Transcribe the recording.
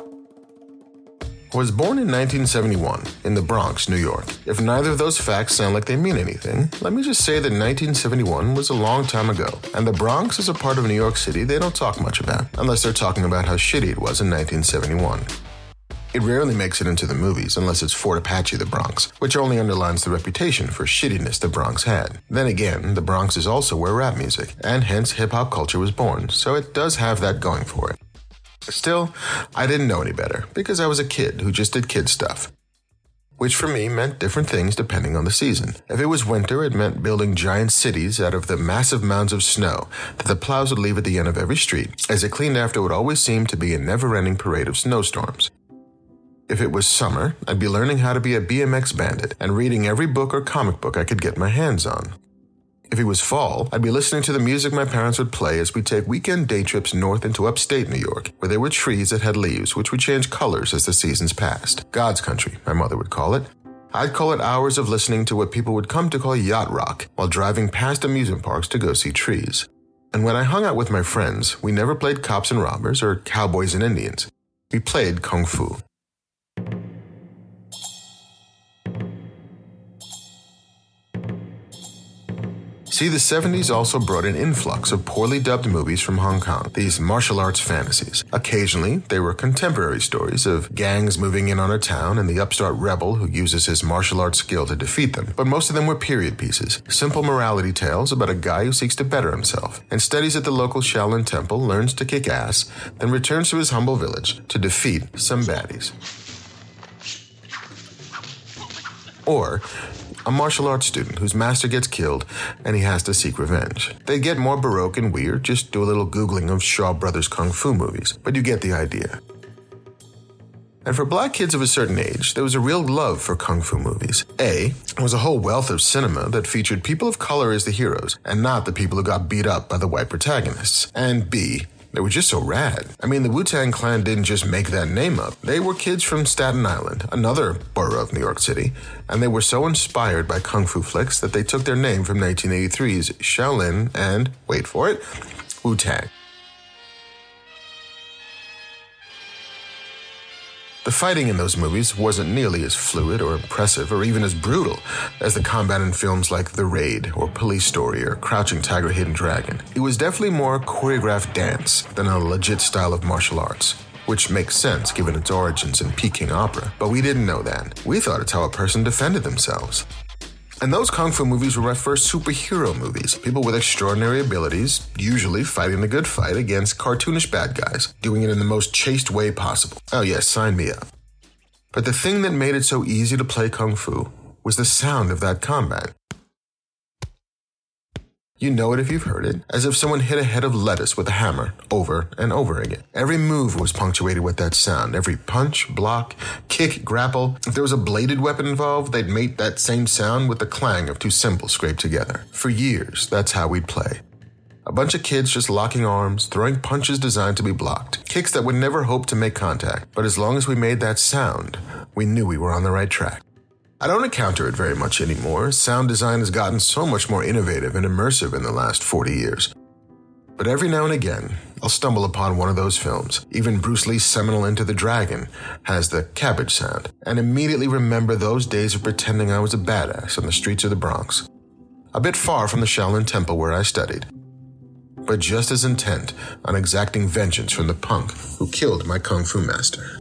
I was born in 1971 in the Bronx, New York. If neither of those facts sound like they mean anything, let me just say that 1971 was a long time ago, and the Bronx is a part of New York City they don't talk much about, unless they're talking about how shitty it was in 1971. It rarely makes it into the movies unless it's Fort Apache, the Bronx, which only underlines the reputation for shittiness the Bronx had. Then again, the Bronx is also where rap music, and hence hip-hop culture was born, so it does have that going for it. Still, I didn't know any better, because I was a kid who just did kid stuff. Which for me meant different things depending on the season. If it was winter, it meant building giant cities out of the massive mounds of snow that the plows would leave at the end of every street, as it cleaned after what always seemed to be a never-ending parade of snowstorms. If it was summer, I'd be learning how to be a BMX bandit and reading every book or comic book I could get my hands on. If it was fall, I'd be listening to the music my parents would play as we'd take weekend day trips north into upstate New York, where there were trees that had leaves which would change colors as the seasons passed. God's country, my mother would call it. I'd call it hours of listening to what people would come to call yacht rock while driving past amusement parks to go see trees. And when I hung out with my friends, we never played cops and robbers or cowboys and Indians. We played kung fu. See, the 70s also brought an influx of poorly dubbed movies from Hong Kong, these martial arts fantasies. Occasionally, they were contemporary stories of gangs moving in on a town and the upstart rebel who uses his martial arts skill to defeat them. But most of them were period pieces, simple morality tales about a guy who seeks to better himself and studies at the local Shaolin temple, learns to kick ass, then returns to his humble village to defeat some baddies. Or a martial arts student whose master gets killed and he has to seek revenge. They get more baroque and weird, just do a little Googling of Shaw Brothers Kung Fu movies, but you get the idea. And for black kids of a certain age, there was a real love for Kung Fu movies. A, there was a whole wealth of cinema that featured people of color as the heroes, and not the people who got beat up by the white protagonists. And B, they were just so rad. I mean, the Wu-Tang Clan didn't just make that name up. They were kids from Staten Island, another borough of New York City, and they were so inspired by Kung Fu flicks that they took their name from 1983's Shaolin and, wait for it, Wu-Tang. The fighting in those movies wasn't nearly as fluid or impressive or even as brutal as the combat in films like The Raid or Police Story or Crouching Tiger, Hidden Dragon. It was definitely more choreographed dance than a legit style of martial arts, which makes sense given its origins in Peking opera. But we didn't know that. We thought it's how a person defended themselves. And those Kung Fu movies were my first superhero movies. People with extraordinary abilities, usually fighting the good fight against cartoonish bad guys, doing it in the most chaste way possible. Oh yes, sign me up. But the thing that made it so easy to play Kung Fu was the sound of that combat. You know it if you've heard it, as if someone hit a head of lettuce with a hammer over and over again. Every move was punctuated with that sound. Every punch, block, kick, grapple. If there was a bladed weapon involved, they'd mate that same sound with the clang of two cymbals scraped together. For years, that's how we'd play. A bunch of kids just locking arms, throwing punches designed to be blocked. Kicks that would never hope to make contact. But as long as we made that sound, we knew we were on the right track. I don't encounter it very much anymore. Sound design has gotten so much more innovative and immersive in the last 40 years. But every now and again, I'll stumble upon one of those films. Even Bruce Lee's seminal Enter the Dragon has the cabbage sound, and immediately remember those days of pretending I was a badass on the streets of the Bronx. A bit far from the Shaolin Temple where I studied, but just as intent on exacting vengeance from the punk who killed my Kung Fu master.